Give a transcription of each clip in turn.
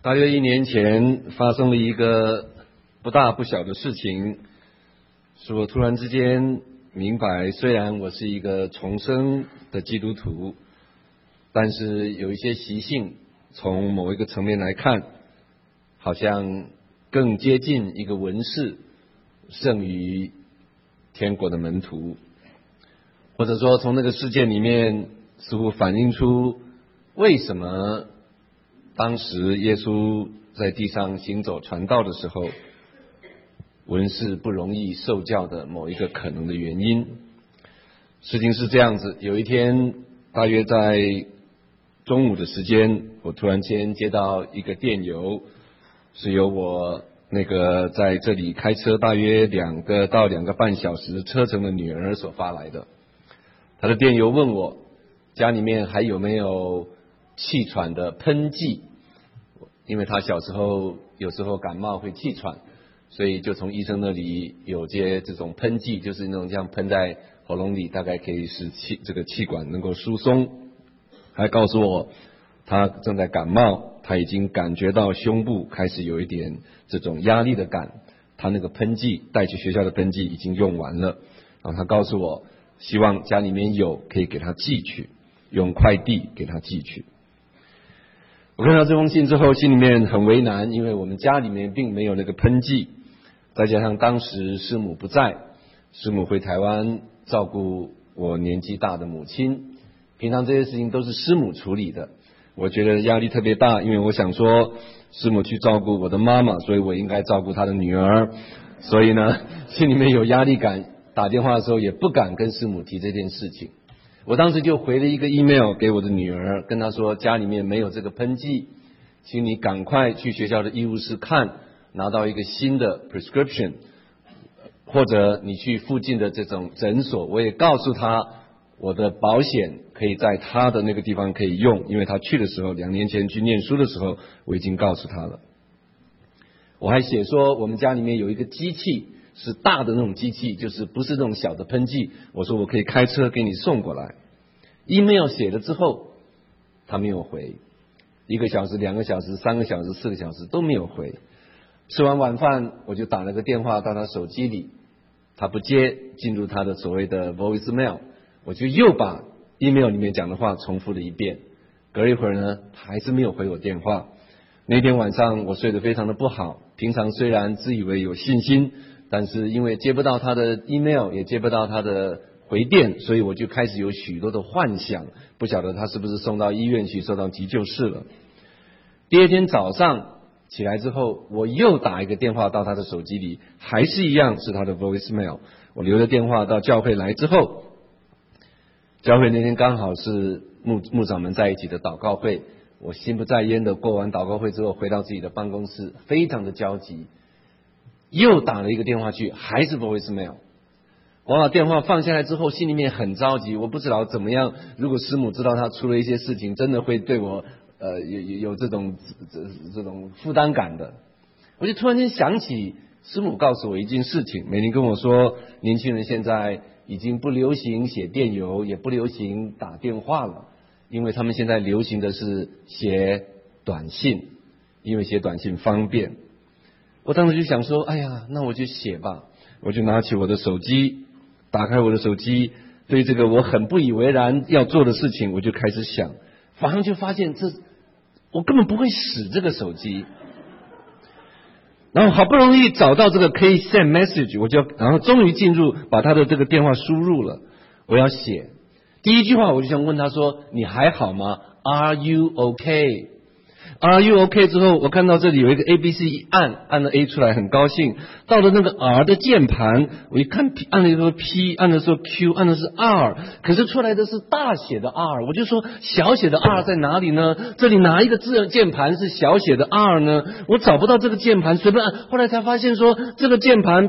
大约1年前发生了一个不大不小的事情，使我突然之间明白，虽然我是一个重生的基督徒，但是有一些习性从某一个层面来看，好像更接近一个文士胜于天国的门徒，或者说从那个事件里面似乎反映出为什么当时耶稣在地上行走传道的时候，文士不容易受教的某一个可能的原因。事情是这样子，有一天大约在中午的时间，我突然间接到一个电邮，是由我那个在这里开车大约2到2个半小时车程的女儿所发来的。她的电邮问我家里面还有没有气喘的喷剂，因为她小时候有时候感冒会气喘，所以就从医生那里有些这种喷剂，就是那种这样喷在喉咙里，大概可以使这个气管能够疏松。还告诉我她正在感冒，她已经感觉到胸部开始有一点这种压力的感，她那个喷剂带去学校的喷剂已经用完了，然后她告诉我希望家里面有可以给她寄去，用快递给她寄去。我看到这封信之后心里面很为难，因为我们家里面并没有那个喷剂，再加上当时师母不在，师母回台湾照顾我年纪大的母亲，平常这些事情都是师母处理的，我觉得压力特别大，因为我想说师母去照顾我的妈妈，所以我应该照顾她的女儿，所以呢心里面有压力感，打电话的时候也不敢跟师母提这件事情。我当时就回了一个 email 给我的女儿，跟她说家里面没有这个喷剂，请你赶快去学校的医务室看，拿到一个新的 prescription， 或者你去附近的这种诊所。我也告诉她我的保险可以在她的那个地方可以用，因为她去的时候2年前去念书的时候我已经告诉她了。我还写说我们家里面有一个机器，是大的那种机器，就是不是那种小的喷剂，我说我可以开车给你送过来。email 写了之后他没有回，1个小时、2个小时、3个小时、4个小时都没有回。吃完晚饭我就打了个电话到他手机里，他不接，进入他的所谓的 voicemail， 我就又把 email 里面讲的话重复了一遍。隔一会儿呢他还是没有回我电话。那天晚上我睡得非常的不好，平常虽然自以为有信心，但是因为接不到他的 email， 也接不到他的回电，所以我就开始有许多的幻想，不晓得他是不是送到医院去，送到急救室了。第二天早上起来之后，我又打一个电话到他的手机里，还是一样是他的 voicemail。 我留了电话到教会来之后，教会那天刚好是牧长们在一起的祷告会，我心不在焉的过完祷告会之后回到自己的办公室，非常的焦急，又打了一个电话去，还是 voicemail。 我把电话放下来之后心里面很着急，我不知道怎么样，如果师母知道他出了一些事情，真的会对我有这种负担感的。我就突然间想起师母告诉我一件事情，美玲跟我说年轻人现在已经不流行写电邮，也不流行打电话了，因为他们现在流行的是写短信，因为写短信方便。我当时就想说，哎呀，那我就写吧。我就拿起我的手机，打开我的手机，对这个我很不以为然要做的事情，我就开始想，马上就发现我根本不会使这个手机。然后好不容易找到这个可以 send message， 然后终于进入把他的这个电话输入了，我要写第一句话，我就想问他说你还好吗？ Are you okay？ Are you okay 之后，我看到这里有一个 ABC， 按了 A 出来，很高兴。到了那个 R 的键盘，我一看按的时候 P， 按的时候 Q， 按的是 R， 可是出来的是大写的 R， 我就说小写的 R 在哪里呢？这里哪一个键盘是小写的 R 呢？我找不到这个键盘，随便按，后来才发现说这个键盘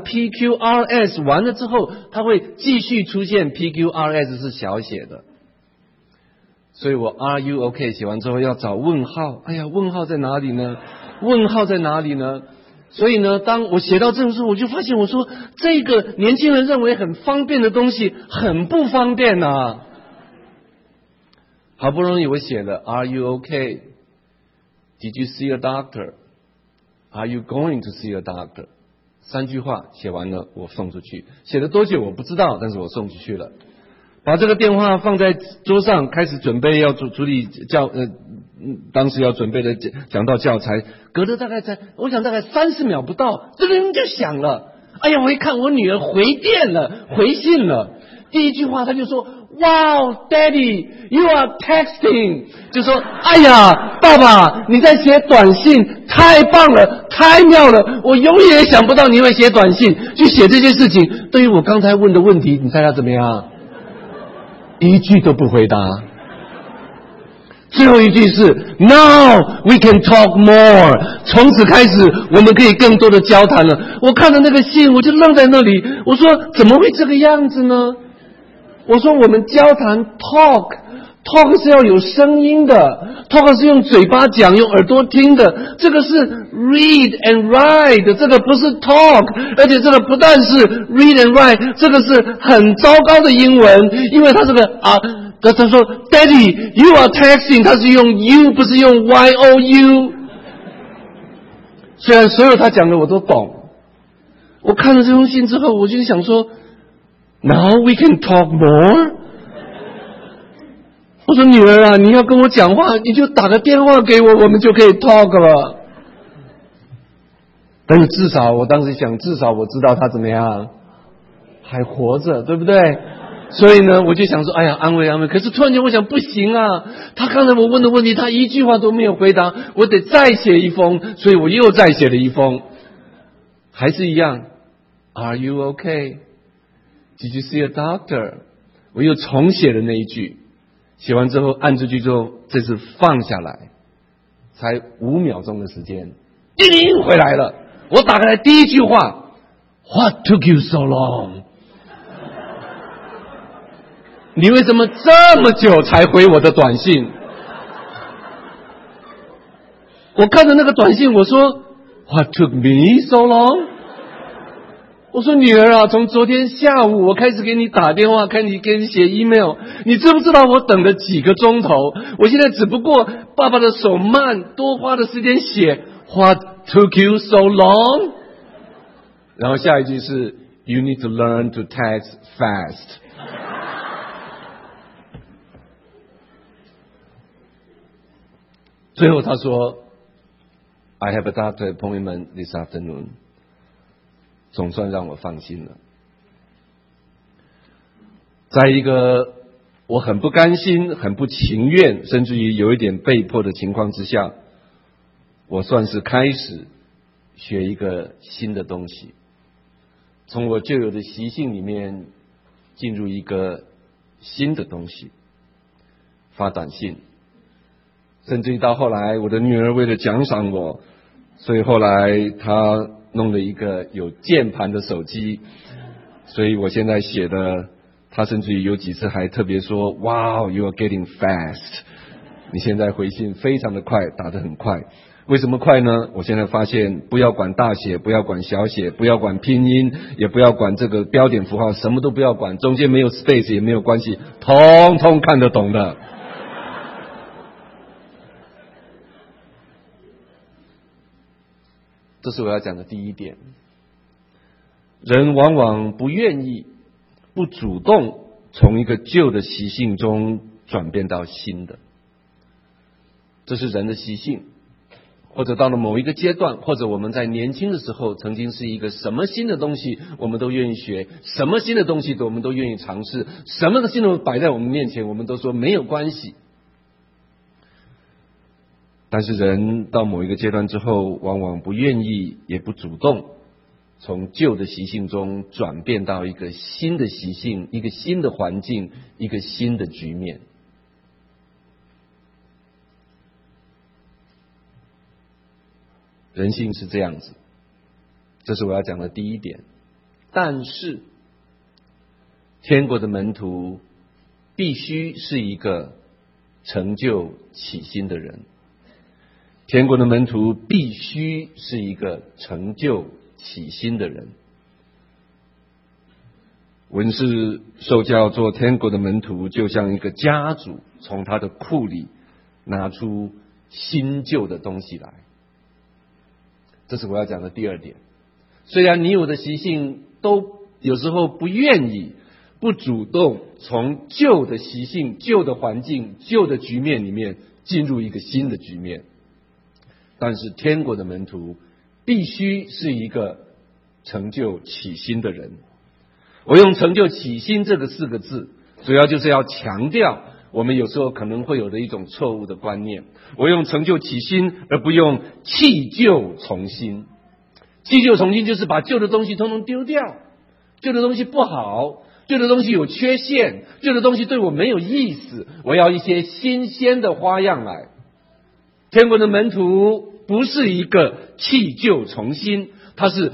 PQRS 完了之后，它会继续出现 PQRS 是小写的。所以我 Are you okay 写完之后要找问号，哎呀，问号在哪里呢？问号在哪里呢？所以呢，当我写到这个时候，我就发现我说这个年轻人认为很方便的东西很不方便啊。好不容易我写了 Are you okay， Did you see a doctor? Are you going to see a doctor? 3句话写完了，我送出去。写了多久我不知道，但是我送出去了。把这个电话放在桌上，开始准备要处理当时要准备的讲道教材。隔了我想大概30秒不到，这个人就响了。哎呀，我一看我女儿回电了，回信了。第一句话他就说 Wow, Daddy, you are texting. 就说哎呀，爸爸你在写短信，太棒了，太妙了，我永远也想不到你会写短信，去写这些事情。对于我刚才问的问题，你猜他怎么样？一句都不回答。最后一句是 Now we can talk more. 从此开始我们可以更多的交谈了。我看了那个信，我就愣在那里，我说怎么会这个样子呢？我说我们交谈 talk 是要有声音的， talk 是用嘴巴讲，用耳朵听的，这个是 read and write， 这个不是 talk， 而且这个不但是 read and write， 这个是很糟糕的英文，因为它这个他说 Daddy you are texting， 他是用 you 不是用 you。 虽然所有他讲的我都懂，我看了这封信之后，我就想说 Now we can talk more。 我说女儿啊，你要跟我讲话，你就打个电话给我，我们就可以 talk 了。但是至少我当时想，至少我知道他怎么样，还活着，对不对？所以呢，我就想说，哎呀，安慰安慰。可是突然间我想，不行啊，他刚才我问的问题，他一句话都没有回答，我得再写一封，所以我又再写了一封，还是一样 ，Are you okay? Did you see a doctor? 我又重写了那一句，写完之后按出去之后，这次放下来，才5秒钟的时间，叮铃回来了。我打开来第一句话 ，What took you so long？ 你为什么这么久才回我的短信？我看着那个短信，我说 What took me so long？ 我说女儿啊，从昨天下午我开始给你打电话，给你写 email， 你知不知道我等了几个钟头？我现在只不过爸爸的手慢，多花的时间写 What took you so long？ 然后下一句是 You need to learn to text fast。最后他说 I have a doctor appointment this afternoon， 总算让我放心了。在一个我很不甘心，很不情愿，甚至于有一点被迫的情况之下，我算是开始学一个新的东西，从我旧有的习性里面进入一个新的东西，发短信。甚至于到后来，我的女儿为了奖赏我，所以后来她弄了一个有键盘的手机，所以我现在写的，她甚至于有几次还特别说 Wow, you are getting fast， 你现在回信非常的快，打得很快。为什么快呢？我现在发现不要管大写，不要管小写，不要管拼音，也不要管这个标点符号，什么都不要管，中间没有 space 也没有关系，通通看得懂的。这是我要讲的第一点。人往往不愿意、不主动从一个旧的习性中转变到新的，这是人的习性。或者到了某一个阶段，或者我们在年轻的时候曾经是一个什么新的东西我们都愿意学，什么新的东西我们都愿意尝试，什么的新的摆在我们面前我们都说没有关系。但是人到某一个阶段之后，往往不愿意也不主动从旧的习性中转变到一个新的习性，一个新的环境，一个新的局面。人性是这样子，这是我要讲的第一点。但是天国的门徒必须是一个成就起心的人，天国的门徒必须是一个成就起心的人。文士受教做天国的门徒，就像一个家主从他的库里拿出新旧的东西来。这是我要讲的第二点。虽然你有的习性都有时候不愿意、不主动从旧的习性、旧的环境、旧的局面里面进入一个新的局面，但是天国的门徒必须是一个成就起心的人。我用成就起心这个4个字，主要就是要强调我们有时候可能会有的一种错误的观念。我用成就起心，而不用弃旧从新。弃旧从新就是把旧的东西通通丢掉，旧的东西不好，旧的东西有缺陷，旧的东西对我没有意思，我要一些新鲜的花样来。天国的门徒不是一个弃旧从新，他是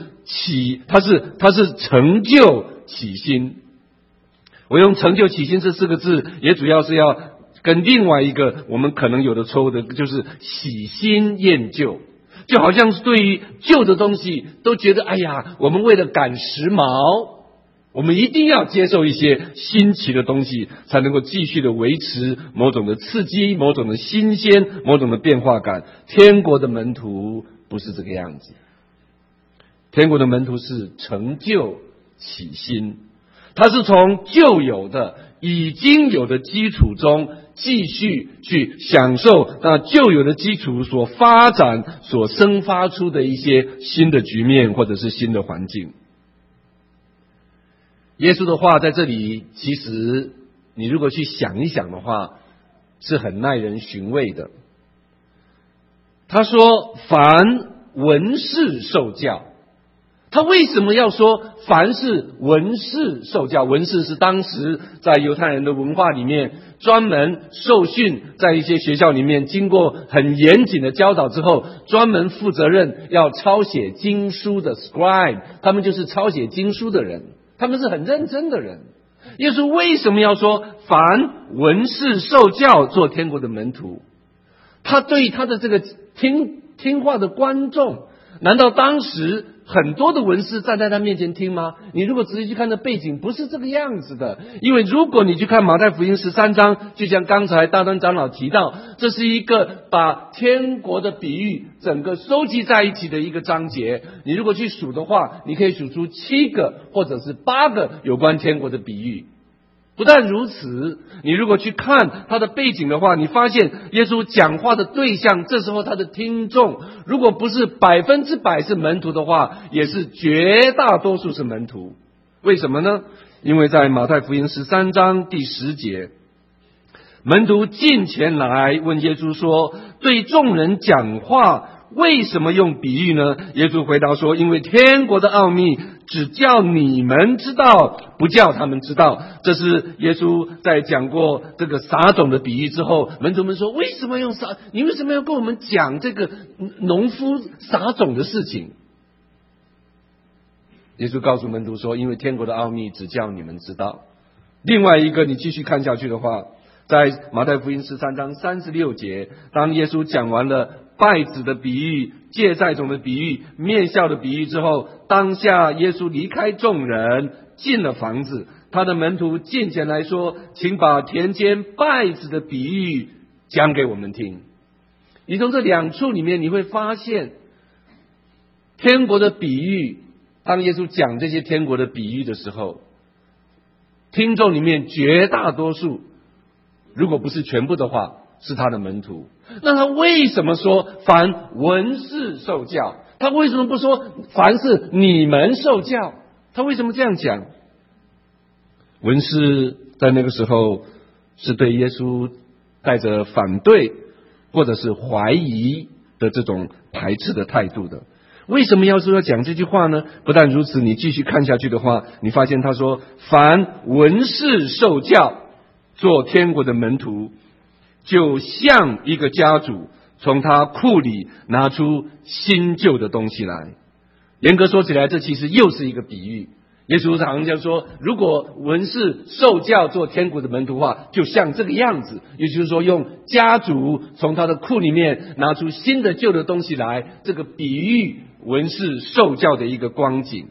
成就起心。我用成就起心这4个字，也主要是要跟另外一个我们可能有的错误的，就是喜新厌旧。就好像是对于旧的东西都觉得，哎呀，我们为了赶时髦，我们一定要接受一些新奇的东西，才能够继续的维持某种的刺激、某种的新鲜、某种的变化感。天国的门徒不是这个样子，天国的门徒是成就起心，他是从旧有的、已经有的基础中继续去享受那旧有的基础所发展、所生发出的一些新的局面或者是新的环境。耶稣的话在这里，其实你如果去想一想的话，是很耐人寻味的。他说：“凡文士受教。”他为什么要说凡是文士受教？文士是当时在犹太人的文化里面专门受训，在一些学校里面经过很严谨的教导之后，专门负责任要抄写经书的 scribe， 他们就是抄写经书的人，他们是很认真的人。耶稣为什么要说凡文士受教做天国的门徒？他对他的这个听话的观众，难道当时很多的文士站在他面前听吗？你如果仔细去看的背景，不是这个样子的。因为如果你去看马太福音13章，就像刚才大灯长老提到，这是一个把天国的比喻整个收集在一起的一个章节。你如果去数的话，你可以数出7个或者是8个有关天国的比喻。不但如此，你如果去看他的背景的话，你发现耶稣讲话的对象，这时候他的听众，如果不是100%是门徒的话，也是绝大多数是门徒。为什么呢？因为在马太福音13章第10节，门徒近前来问耶稣说：“对众人讲话为什么用比喻呢？”耶稣回答说：“因为天国的奥秘只叫你们知道，不叫他们知道。”这是耶稣在讲过这个撒种的比喻之后，门徒们说：“为什么用撒？你为什么要跟我们讲这个农夫撒种的事情？”耶稣告诉门徒说：“因为天国的奥秘只叫你们知道。”另外一个，你继续看下去的话，在马太福音13章36节，当耶稣讲完了稗子的比喻、芥菜种的比喻、面笑的比喻之后，当下耶稣离开众人，进了房子，他的门徒近前来说：“请把田间稗子的比喻讲给我们听。”你从这2处里面你会发现，天国的比喻，当耶稣讲这些天国的比喻的时候，听众里面绝大多数，如果不是全部的话，是他的门徒。那他为什么说凡文士受教？他为什么不说凡是你们受教？他为什么这样讲？文士在那个时候是对耶稣带着反对或者是怀疑的这种排斥的态度的。为什么要说要讲这句话呢？不但如此，你继续看下去的话，你发现他说凡文士受教做天国的门徒，就像一个家主从他库里拿出新旧的东西来。严格说起来，这其实又是一个比喻。耶稣常常说，如果文士受教做天国的门徒的话，就像这个样子，也就是说用家主从他的库里面拿出新的旧的东西来，这个比喻文士受教的一个光景。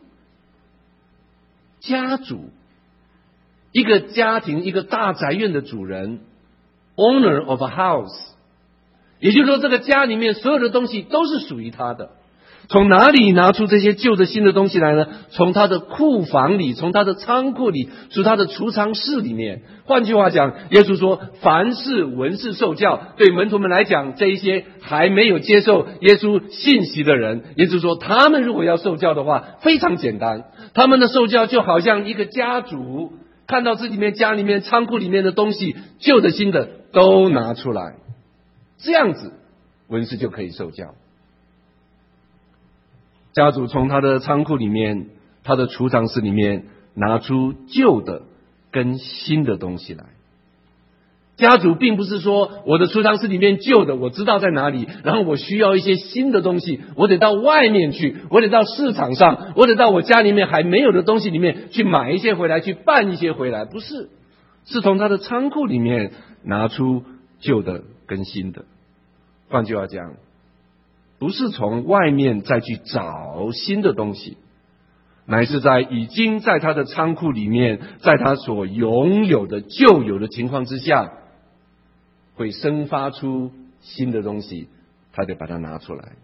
家主，一个家庭，一个大宅院的主人 owner of a house， 也就是说，这个家里面所有的东西都是属于他的。从哪里拿出这些旧的新的东西来呢？从他的库房里，从他的仓库里，从他的储藏室里面。换句话讲，耶稣说，凡是文士受教，对门徒们来讲，这一些还没有接受耶稣信息的人，耶稣说，他们如果要受教的话，非常简单。他们的受教就好像一个家主看到自己家里面仓库里面的东西，旧的新的都拿出来，这样子文士就可以受教。家主从他的仓库里面，他的储藏室里面拿出旧的跟新的东西来。家主并不是说我的储藏室里面旧的我知道在哪里，然后我需要一些新的东西，我得到外面去，我得到市场上，我得到我家里面还没有的东西里面去买一些回来，去办一些回来。不是，是从他的仓库里面拿出旧的跟新的。换句话讲，不是从外面再去找新的东西，乃是在已经在他的仓库里面，在他所拥有的旧有的情况之下，会生发出新的东西，他得把它拿出来。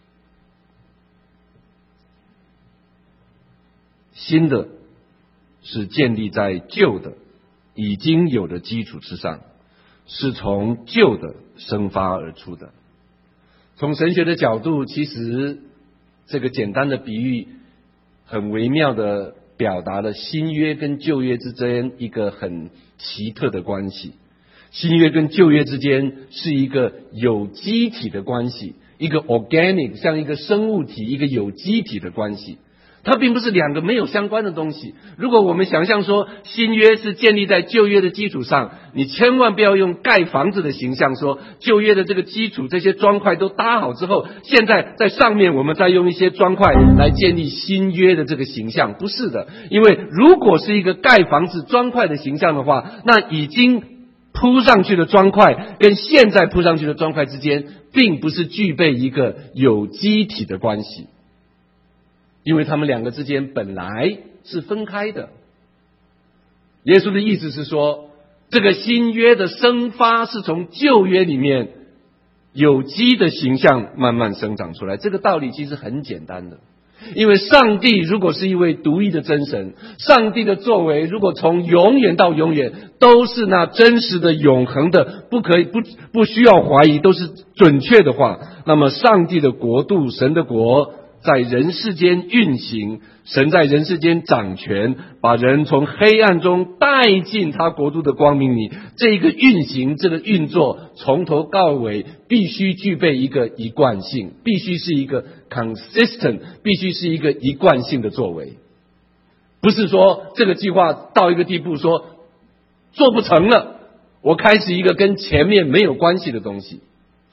新的是建立在旧的已经有的基础之上，是从旧的生发而出的。从神学的角度，其实这个简单的比喻很微妙的表达了新约跟旧约之间一个很奇特的关系。新约跟旧约之间是一个有机体的关系，一个 organic， 像一个生物体，一个有机体的关系。它并不是两个没有相关的东西。如果我们想象说新约是建立在旧约的基础上，你千万不要用盖房子的形象说旧约的这个基础，这些砖块都搭好之后，现在在上面我们再用一些砖块来建立新约的这个形象。不是的，因为如果是一个盖房子砖块的形象的话，那已经铺上去的砖块跟现在铺上去的砖块之间并不是具备一个有机体的关系，因为他们两个之间本来是分开的。耶稣的意思是说，这个新约的生发是从旧约里面有机的形象慢慢生长出来。这个道理其实很简单的，因为上帝如果是一位独一的真神，上帝的作为如果从永远到永远都是那真实的永恒的，不需要怀疑，都是准确的话，那么上帝的国度，神的国在人世间运行，神在人世间掌权，把人从黑暗中带进他国度的光明里。这个运行，这个运作从头到尾必须具备一个一贯性，必须是一个 consistent， 必须是一个一贯性的作为。不是说这个计划到一个地步说做不成了，我开始一个跟前面没有关系的东西。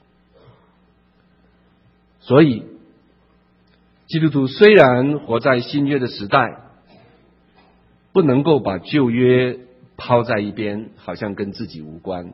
所以基督徒虽然活在新约的时代，不能够把旧约抛在一边，好像跟自己无关。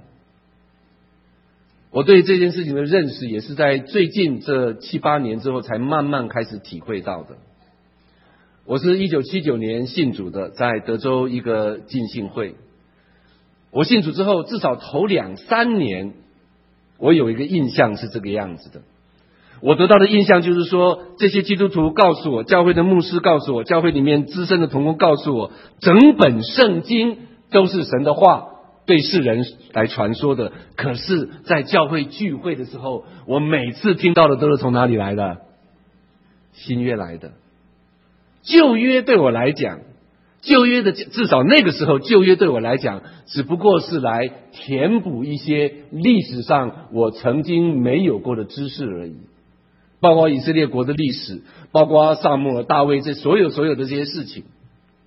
我对这件事情的认识也是在最近这7、8年之后才慢慢开始体会到的。我是1979年信主的，在德州一个浸信会。我信主之后至少头2、3年，我有一个印象是这个样子的。我得到的印象就是说，这些基督徒告诉我，教会的牧师告诉我，教会里面资深的同工告诉我，整本圣经都是神的话对世人来传说的。可是在教会聚会的时候，我每次听到的都是从哪里来的？新约来的。旧约对我来讲，旧约的至少那个时候，旧约对我来讲只不过是来填补一些历史上我曾经没有过的知识而已，包括以色列国的历史，包括撒母耳、大卫，这所有的这些事情。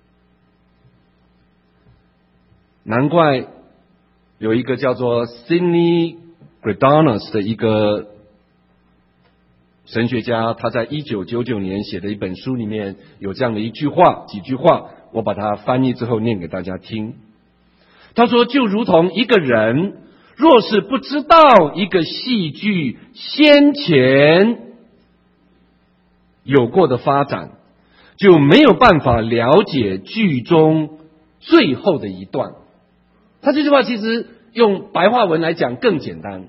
难怪有一个叫做 Sidney Greidanus 的一个神学家，他在1999年写的一本书里面有这样的几句话，我把它翻译之后念给大家听。他说，就如同一个人若是不知道一个戏剧先前有过的发展，就没有办法了解剧中最后的一段。他这句话其实用白话文来讲更简单。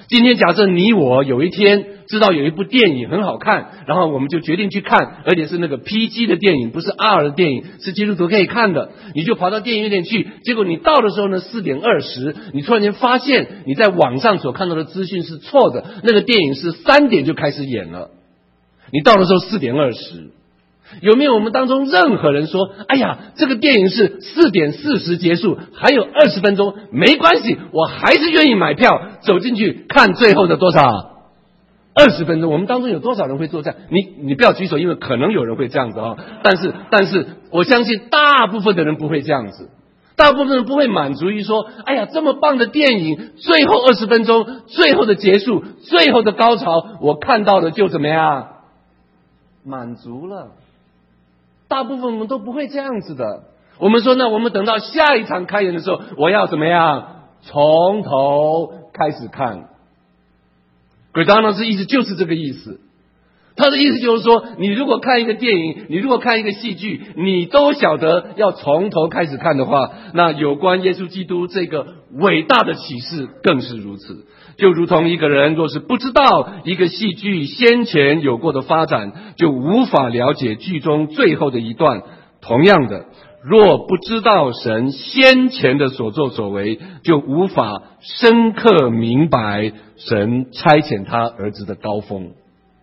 今天假设你我有一天知道有一部电影很好看，然后我们就决定去看，而且是那个 PG 的电影，不是 R 的电影，是基督徒可以看的，你就跑到电影院去，结果你到的时候呢4:20，你突然间发现你在网上所看到的资讯是错的，那个电影是3点就开始演了，你到的时候4:20。有没有我们当中任何人说，哎呀，这个电影是4:40结束，还有20分钟，没关系，我还是愿意买票走进去看最后的多少20分钟。我们当中有多少人会做这样？你不要举手，因为可能有人会这样子啊。但是我相信大部分的人不会这样子，大部分人不会满足于说，哎呀，这么棒的电影，最后20分钟，最后的结束，最后的高潮，我看到的就怎么样，满足了。大部分我们都不会这样子的。我们说呢，我们等到下一场开演的时候，我要怎么样？从头开始看。鬼当然是意思就是这个意思。他的意思就是说，你如果看一个电影，你如果看一个戏剧，你都晓得要从头开始看的话，那有关耶稣基督这个伟大的启示更是如此。就如同一个人若是不知道一个戏剧先前有过的发展，就无法了解剧中最后的一段。同样的，若不知道神先前的所作所为，就无法深刻明白神差遣他儿子的高峰。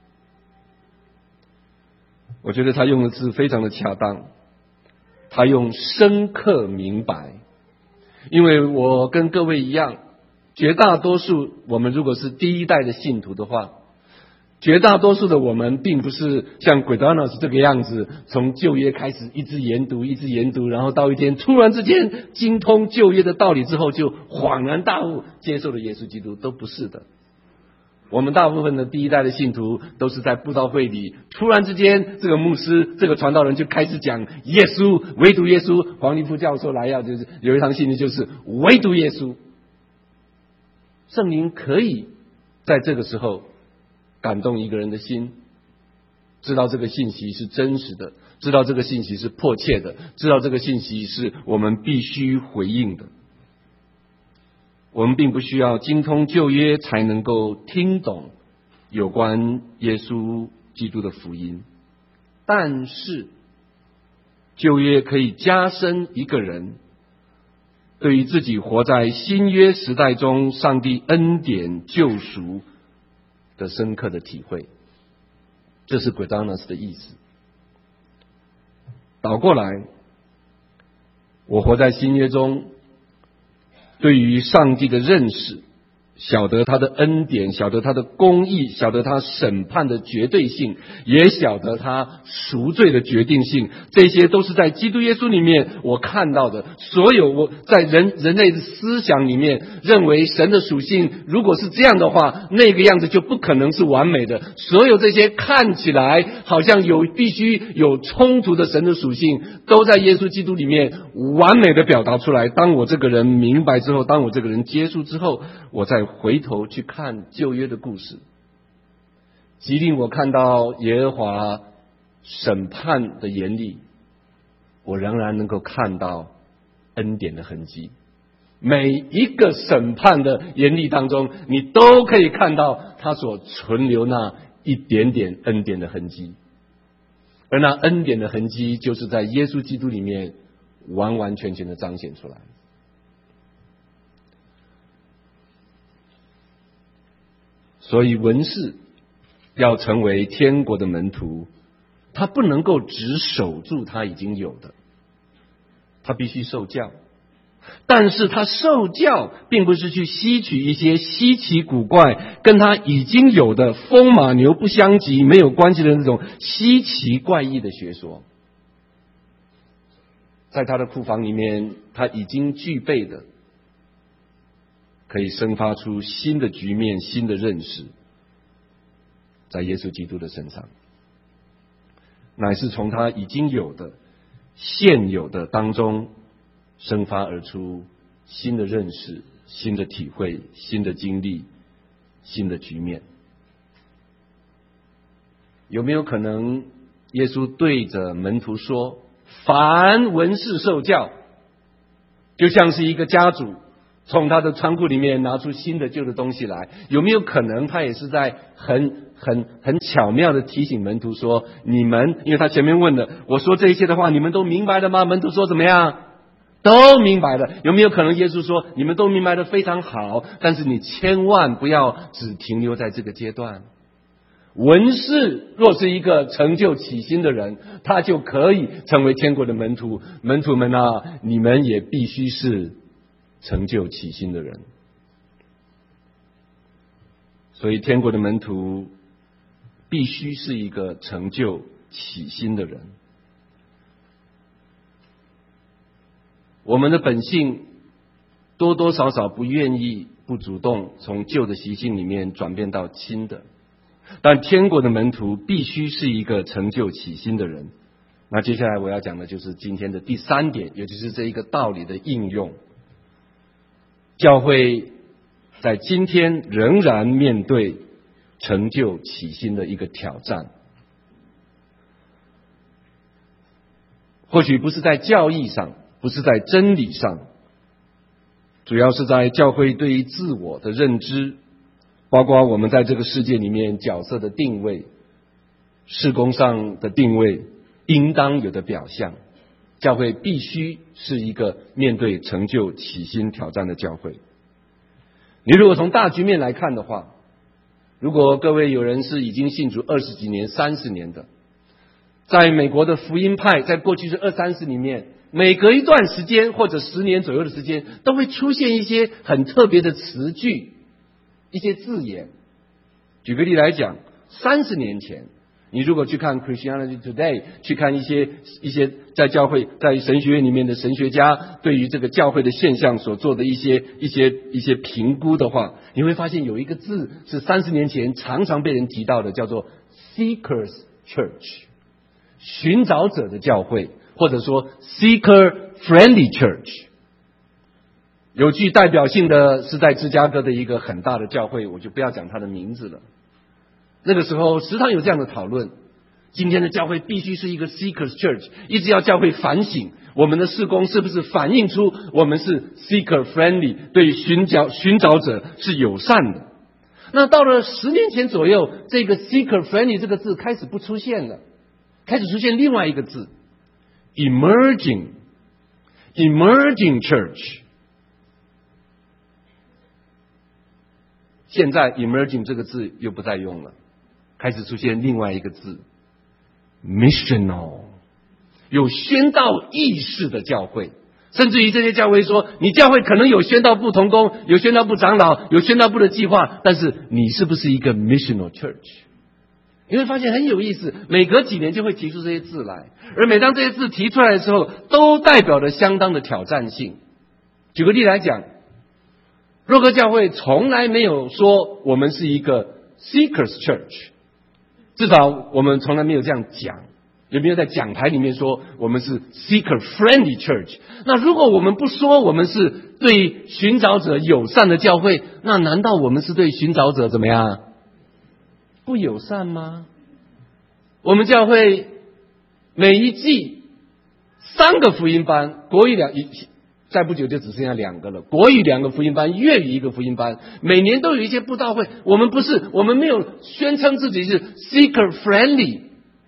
我觉得他用的字非常的恰当，他用深刻明白。因为我跟各位一样，绝大多数我们如果是第一代的信徒的话，绝大多数的我们并不是像鬼达纳斯这个样子，从旧约开始一直研读，然后到一天突然之间精通旧约的道理之后，就恍然大悟，接受了耶稣基督，都不是的。我们大部分的第一代的信徒都是在布道会里，突然之间这个牧师这个传道人就开始讲耶稣，唯独耶稣。黄立夫教授来要就是有一堂信息就是唯独耶稣。圣灵可以在这个时候感动一个人的心，知道这个信息是真实的，知道这个信息是迫切的，知道这个信息是我们必须回应的。我们并不需要精通旧约才能够听懂有关耶稣基督的福音，但是旧约可以加深一个人对于自己活在新约时代中上帝恩典救赎的深刻的体会。这是 Gredanos 的意思。倒过来，我活在新约中，对于上帝的认识，晓得他的恩典，晓得他的公义，晓得他审判的绝对性，也晓得他赎罪的决定性，这些都是在基督耶稣里面我看到的。所有我在人类的思想里面认为神的属性如果是这样的话，那个样子就不可能是完美的。所有这些看起来好像必须有冲突的神的属性，都在耶稣基督里面完美的表达出来。当我这个人明白之后，当我这个人接触之后，我再回头去看旧约的故事，即令我看到耶和华审判的严厉，我仍然能够看到恩典的痕迹。每一个审判的严厉当中，你都可以看到他所存留那一点点恩典的痕迹，而那恩典的痕迹就是在耶稣基督里面完完全全的彰显出来。所以文士要成为天国的门徒，他不能够只守住他已经有的，他必须受教。但是他受教并不是去吸取一些稀奇古怪跟他已经有的风马牛不相及没有关系的那种稀奇怪异的学说。在他的库房里面，他已经具备的可以生发出新的局面，新的认识，在耶稣基督的身上，乃是从他已经有的现有的当中生发而出新的认识，新的体会，新的经历，新的局面。有没有可能耶稣对着门徒说，凡文士受教，就像是一个家主从他的仓库里面拿出新的旧的东西来？有没有可能他也是在很巧妙的提醒门徒说，你们，因为他前面问了，我说这一切的话，你们都明白了吗？门徒说怎么样？都明白了。有没有可能耶稣说，你们都明白的非常好，但是你千万不要只停留在这个阶段。文士若是一个成就起心的人，他就可以成为天国的门徒。门徒们啊，你们也必须是成就起心的人。所以天国的门徒必须是一个成就起心的人。我们的本性多多少少不愿意、不主动从旧的习性里面转变到新的，但天国的门徒必须是一个成就起心的人。那接下来我要讲的就是今天的第3点，也就是这一个道理的应用。教会在今天仍然面对成就起心的一个挑战，或许不是在教义上，不是在真理上，主要是在教会对于自我的认知，包括我们在这个世界里面角色的定位、事工上的定位应当有的表象。教会必须是一个面对成就起心挑战的教会。你如果从大局面来看的话，如果各位有人是已经信主20几年、30年的，在美国的福音派在过去是20-30里面，每隔一段时间或者10年左右的时间，都会出现一些很特别的词句、一些字眼。举个例来讲，30年前你如果去看 Christianity Today， 去看一些在教会在神学院里面的神学家对于这个教会的现象所做的一些评估的话，你会发现有一个字是30年前常常被人提到的，叫做 Seekers Church， 寻找者的教会，或者说 Seeker Friendly Church。 有具代表性的是在芝加哥的一个很大的教会，我就不要讲它的名字了。那个时候时常有这样的讨论，今天的教会必须是一个 Seekers Church， 一直要教会反省我们的事工是不是反映出我们是 Seeker Friendly， 对寻找者是友善的。那到了10年前左右，这个 Seeker Friendly 这个字开始不出现了，开始出现另外一个字 Emerging Church。现在 Emerging 这个字又不再用了，开始出现另外一个字 Missional， 有宣道意识的教会。甚至于这些教会说，你教会可能有宣道部同工，有宣道部长老，有宣道部的计划，但是你是不是一个 Missional Church？ 你会发现很有意思，每隔几年就会提出这些字来，而每当这些字提出来的时候，都代表着相当的挑战性。举个例来讲，若哥教会从来没有说我们是一个 Seekers Church， 至少我们从来没有这样讲，也没有在讲台里面说我们是 Seeker Friendly Church。 那如果我们不说我们是对寻找者友善的教会，那难道我们是对寻找者怎么样不友善吗？我们教会每一季3个福音班，国语再不久就只剩下2个了，国语2个福音班，粤语1个福音班，每年都有一些布道会。我们没有宣称自己是 Seeker Friendly。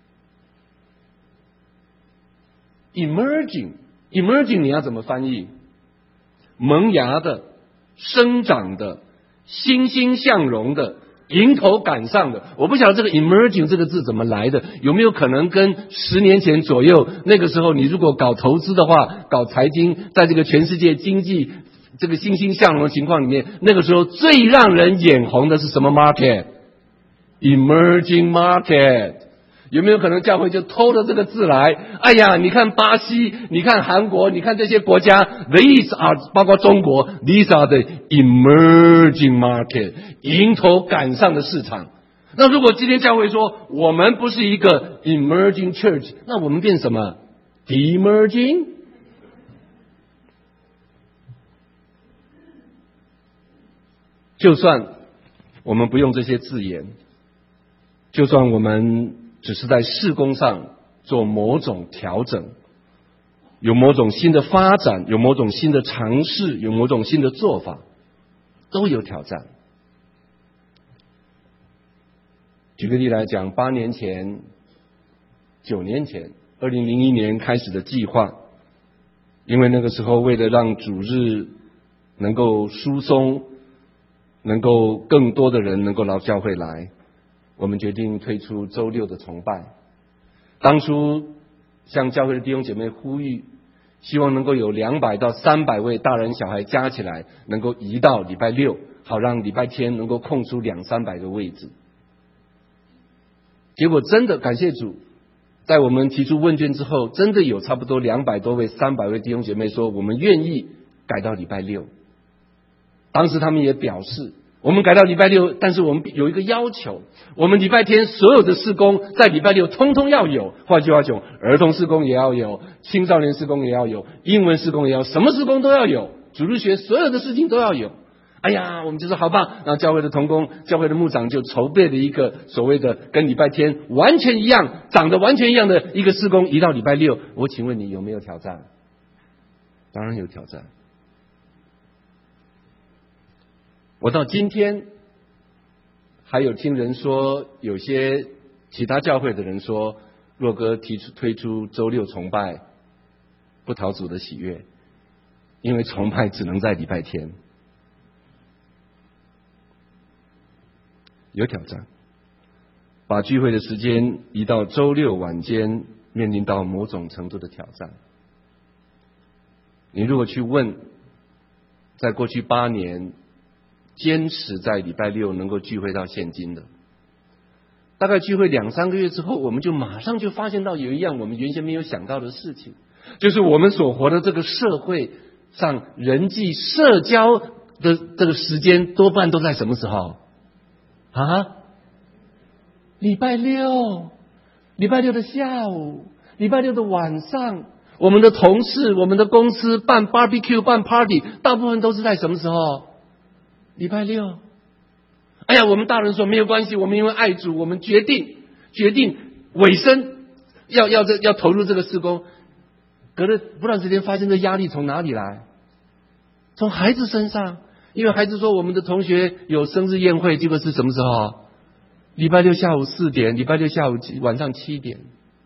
Emerging 你要怎么翻译？萌芽的、生长的、欣欣向荣的、迎头赶上的。我不晓得这个 emerging 这个字怎么来的，有没有可能跟10年前左右那个时候你如果搞投资的话，搞财经，在这个全世界经济这个欣欣向荣的情况里面，那个时候最让人眼红的是什么 market？ Emerging market。 有没有可能教会就偷了这个字来？哎呀，你看巴西，你看韩国，你看这些国家 ，these are 包括中国 ，these are the emerging market， 迎头赶上的市场。那如果今天教会说我们不是一个 emerging church， 那我们变什么 ？Demerging？ 就算我们不用这些字眼，就算我们只是在事工上做某种调整， 有某种新的发展，有某种新的尝试，有某种新的做法，都有挑战。举个例来讲，8年前、9年前，2001年开始的计划，因为那个时候为了让主日能够疏松，能够更多的人能够到教会来，我们决定推出周六的崇拜。当初向教会的弟兄姐妹呼吁，希望能够有200到300位大人小孩加起来，能够移到礼拜六，好让礼拜天能够空出200-300个位置。结果真的感谢主，在我们提出问卷之后，真的有差不多200多位、300位弟兄姐妹说，我们愿意改到礼拜六。当时他们也表示，我们改到礼拜六，但是我们有一个要求，我们礼拜天所有的事工在礼拜六通通要有。换句话讲，儿童事工也要有，青少年事工也要有，英文事工也要，什么事工都要有，主日学所有的事情都要有。哎呀，我们就说好吧，然后教会的同工、教会的牧长就筹备了一个所谓的跟礼拜天完全一样、长得完全一样的一个事工，移到礼拜六。我请问你有没有挑战？当然有挑战。我到今天还有听人说，有些其他教会的人说，若哥推出周六崇拜不讨主的喜悦，因为崇拜只能在礼拜天。有挑战，把聚会的时间移到周六晚间，面临到某种程度的挑战。你如果去问，在过去8年坚持在礼拜六能够聚会到现今的，大概聚会2-3个月之后，我们就马上就发现到有一样我们原先没有想到的事情，就是我们所活的这个社会上人际社交的这个时间多半都在什么时候啊？礼拜六的下午，礼拜六的晚上，我们的同事、我们的公司办 barbecue、办 party， 大部分都是在什么时候？礼拜六。哎呀，我们大人说没有关系，我们因为爱主，我们决定委身要投入这个事工。隔了不短时间，发现这压力从哪里来？从孩子身上。因为孩子说我们的同学有生日宴会，结果是什么时候？礼拜六下午4点，礼拜六下午晚上7点。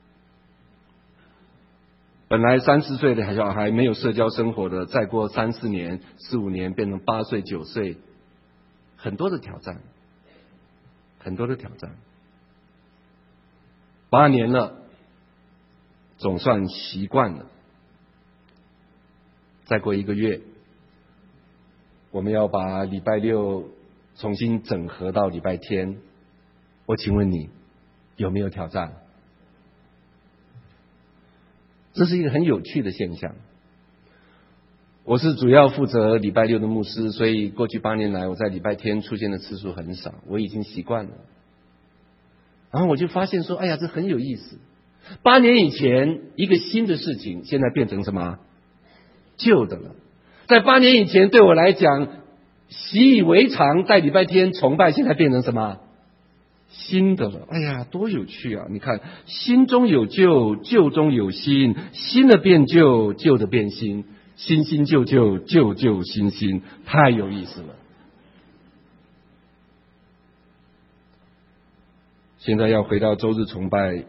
本来30岁的小孩没有社交生活的，再过3-4年、4-5年变成8岁、9岁，很多的挑战，很多的挑战。8年了，总算习惯了。再过1个月，我们要把礼拜六重新整合到礼拜天。我请问你有没有挑战？这是一个很有趣的现象。我是主要负责礼拜六的牧师，所以过去8年来我在礼拜天出现的次数很少，我已经习惯了。然后我就发现说，哎呀，这很有意思。8年以前一个新的事情，现在变成什么？旧的了。在8年以前对我来讲习以为常，在礼拜天崇拜，现在变成什么？新的了。哎呀，多有趣啊！你看，新中有旧，旧中有新，新的变旧，旧的变新，新新旧旧，旧旧新新，太有意思了。现在要回到周日崇拜，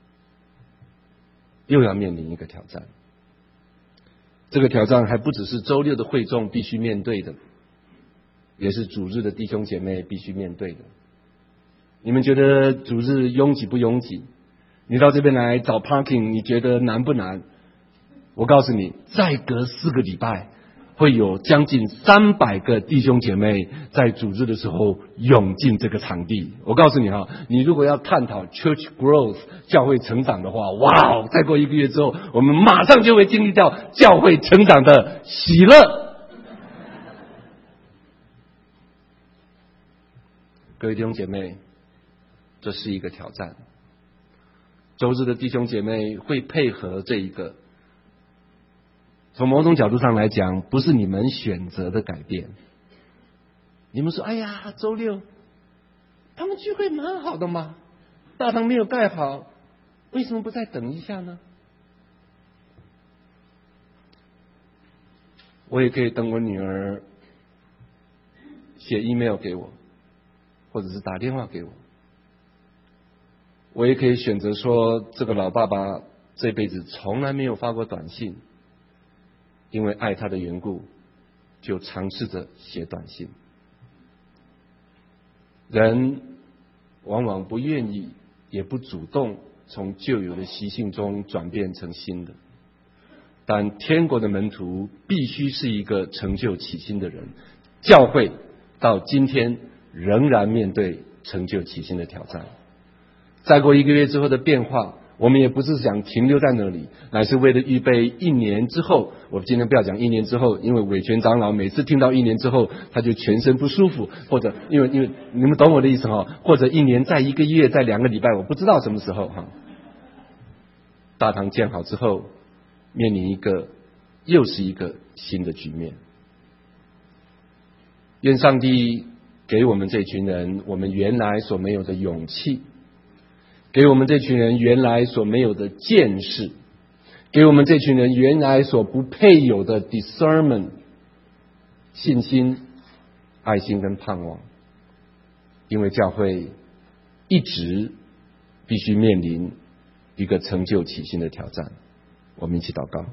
又要面临一个挑战。这个挑战还不只是周六的会众必须面对的，也是主日的弟兄姐妹必须面对的。你们觉得主日拥挤不拥挤？你到这边来找 parking， 你觉得难不难？我告诉你，再隔4个礼拜，会有将近300个弟兄姐妹在主日的时候涌进这个场地。我告诉你哈，你如果要探讨 church growth 教会成长的话，哇，再过1个月之后，我们马上就会经历到教会成长的喜乐。各位弟兄姐妹，这是一个挑战。周日的弟兄姐妹会配合这一个，从某种角度上来讲，不是你们选择的改变。你们说，哎呀，周六他们聚会蛮好的嘛，大堂没有盖好，为什么不再等一下呢？ 我也可以等我女儿写 email 给我，或者是打电话给我。我也可以选择说，这个老爸爸这辈子从来没有发过短信，因为爱他的缘故，就尝试着写短信。人往往不愿意，也不主动从旧有的习性中转变成新的。但天国的门徒必须是一个成就起新的人。教会到今天仍然面对成就起新的挑战。再过1个月之后的变化，我们也不是想停留在那里，乃是为了预备1年之后。我今天不要讲1年之后，因为伟权长老每次听到1年之后，他就全身不舒服，或者因为你们懂我的意思哈，或者1年再1个月再2个礼拜，我不知道什么时候哈。大堂建好之后，面临又是一个新的局面。愿上帝给我们这群人我们原来所没有的勇气，给我们这群人原来所没有的见识，给我们这群人原来所不配有的 discernment、 信心、爱心跟盼望。因为教会一直必须面临一个成就起新的挑战。我们一起祷告。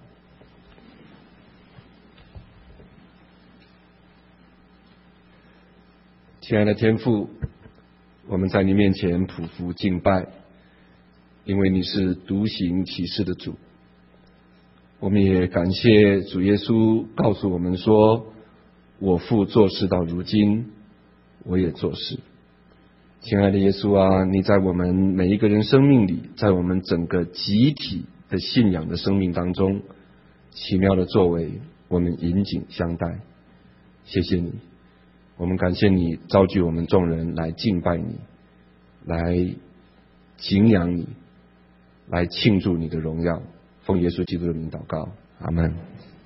亲爱的天父，我们在你面前匍匐敬拜，因为你是独行其事的主。我们也感谢主耶稣告诉我们说，我父做事到如今，我也做事。亲爱的耶稣啊，你在我们每一个人生命里，在我们整个集体的信仰的生命当中，奇妙的作为，我们引颈相待。谢谢你，我们感谢你召集我们众人来敬拜你，来敬仰你，来庆祝你的荣耀。奉耶稣基督的名祷告，阿们。